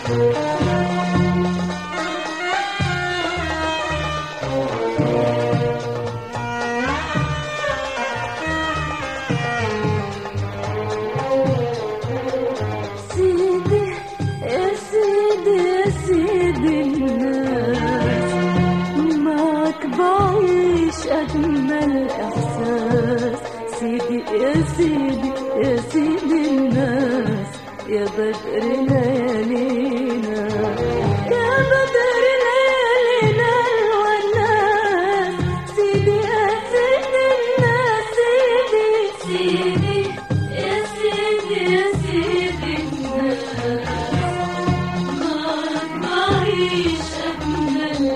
أجمل إحساس سيدي يا سيدي يا سيدي الناس يا بدر ليالينا يا بدر ليالينا الوناس سيدي يا سيدي الناس سيدي سيدي يا سيدي يا سيدي الناس ما أعيش أجمل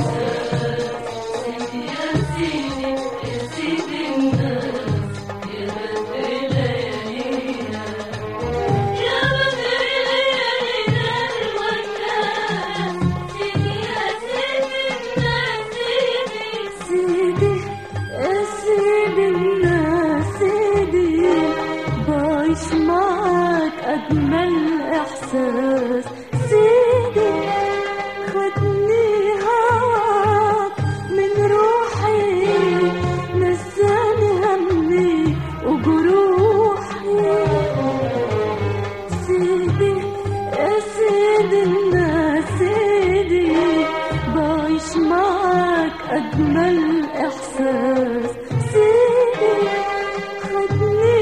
معك أجمل إحساس سيدي خدني هواك من روحي نساني همي وجروحي سيدي يا سيدي الناس سيدي بعيش معك أجمل إحساس سيدي خدني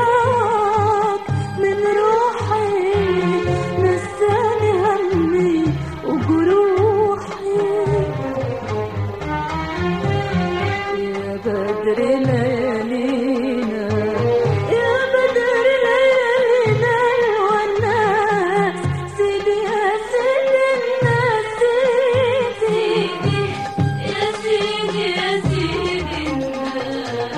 بدر ليالينا يا بدر ليالينا الوناس سيدي يا سيدي الناس سيدي يا سيدي يا سيدي الناس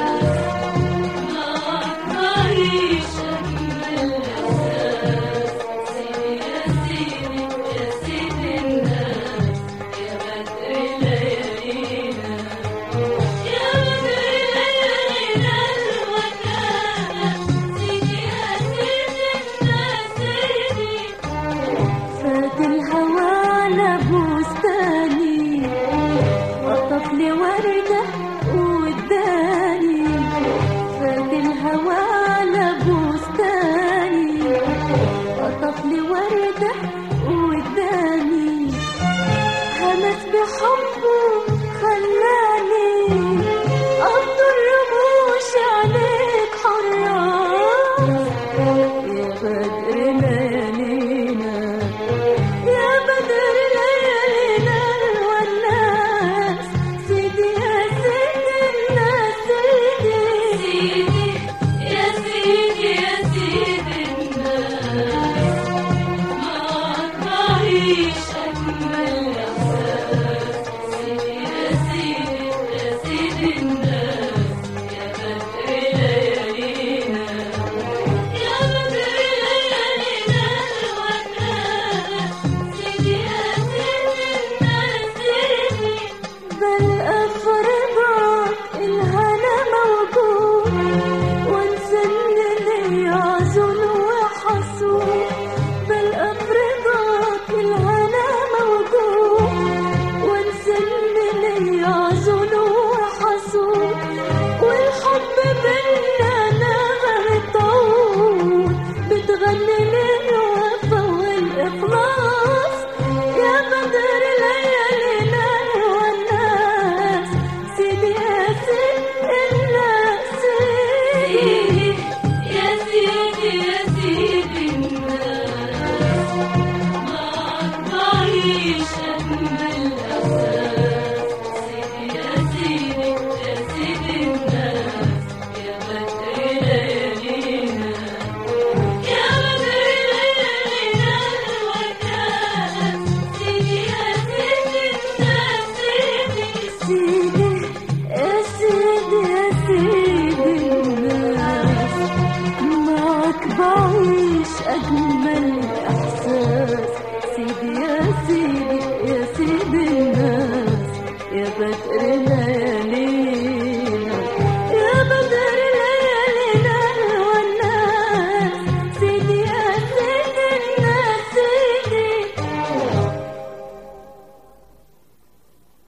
ما أعيش أجمل إحساس سيدي يا سيدي يا سيدي الناس يا بدر ليالينا فات الهوى على بستاني قطف لي وردة واداني فات الهوى على بستاني قطف لي وردة واداني همس بحبه